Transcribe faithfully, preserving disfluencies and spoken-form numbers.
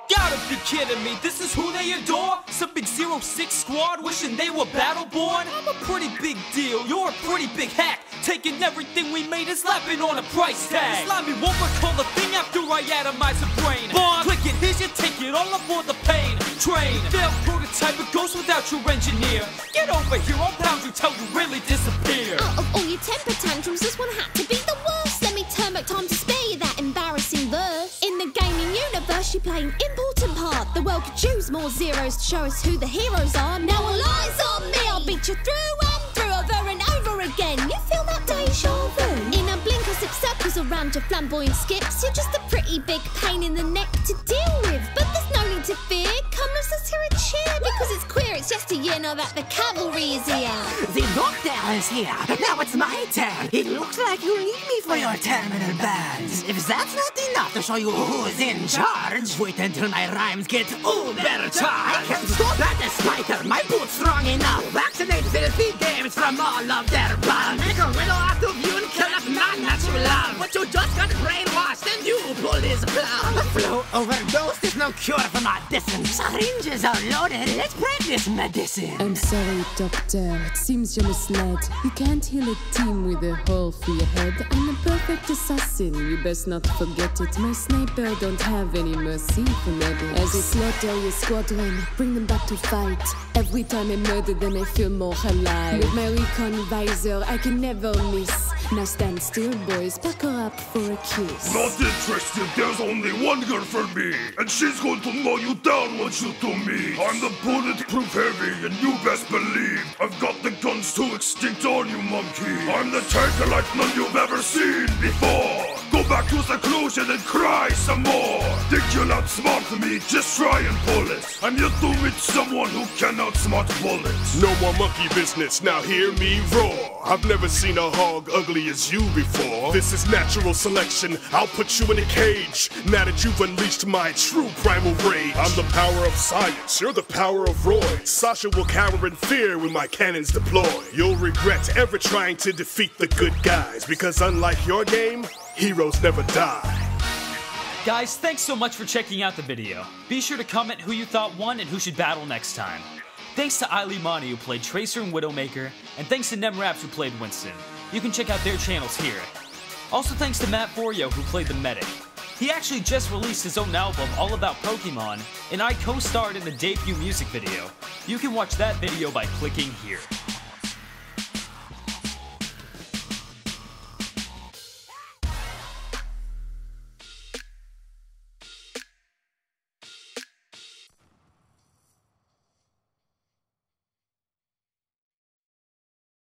Gotta be kidding me, this is who they adore? Some big zero six squad wishing they were Battleborn? I'm a pretty big deal, you're a pretty big hack, taking everything we made and slapping on a price tag. Slimy won't recall a thing after I atomize a brain. Bomb, click it, here's your take it all aboard the pain train. Failed prototype, it goes without your engineer. Get over here, I'll pound you till you really disappear. Out of all your temper tantrums, this one had to be the worst. Let me turn back time to spare you that embarrassing verse. In the gaming universe, you play an important part. The world could use more zeros to show us who the heroes are. Now all eyes on me, I'll beat you through and through, over and over again. You feel that deja vu? In a blink of six circles around your flamboyant skips, you're just a pretty big pain in the neck to deal with. But there's no need to fear, come let's hear a cheer. Because it's queer, it's just a year now that the cavalry is here. The doctor is here, now it's my turn. It looks like you need me for your terminal bands. If that's not enough to show you who's in charge, wait until my rhymes get uber charged. I can't stop at the spiker, my boot's strong enough. Vaccinate filthy games from all of their blood. Make a widow out of you and kill up my natural love. But you just got brainwashed and you pull this plug. A flow overdose is no cure for my distance. Syringes are loaded, let's practice medicine. I'm sorry, doctor, it seems you're misled. You can't heal a team with a hole through your head. I'm a perfect assassin, you best not forget it. My sniper don't have any mercy for medics. As I slaughter your squadron, bring them back to fight. Every time I murder them, I feel more alive. With my recon visor, I can never miss. Now stand still, boys, pack her up for a kiss. Not interested, there's only one girl for me, and she's going to mow you down once you do me. I'm the bulletproof heavy, and you best believe I've got the guns to extinct all you monkey. I'm the tiger like none you've ever seen before. Go back to seclusion and cry some more. Think you'll outsmart me? Just try and pull it. I'm yet to meet someone who can outsmart bullets. No more monkey business, now hear me roar. I've never seen a hog ugly as you before. This is natural selection, I'll put you in a cage. Now that you've unleashed my true primal rage. I'm the power of science, you're the power of Roy. Sasha will cower in fear when my cannons deploy. You'll regret ever trying to defeat the good guys, because unlike your game, heroes never die. Guys, thanks so much for checking out the video. Be sure to comment who you thought won and who should battle next time. Thanks to Ali Mani who played Tracer and Widowmaker, and thanks to Nemraps who played Winston. You can check out their channels here. Also thanks to Matt Forio who played the Medic. He actually just released his own album all about Pokemon, and I co-starred in the debut music video. You can watch that video by clicking here.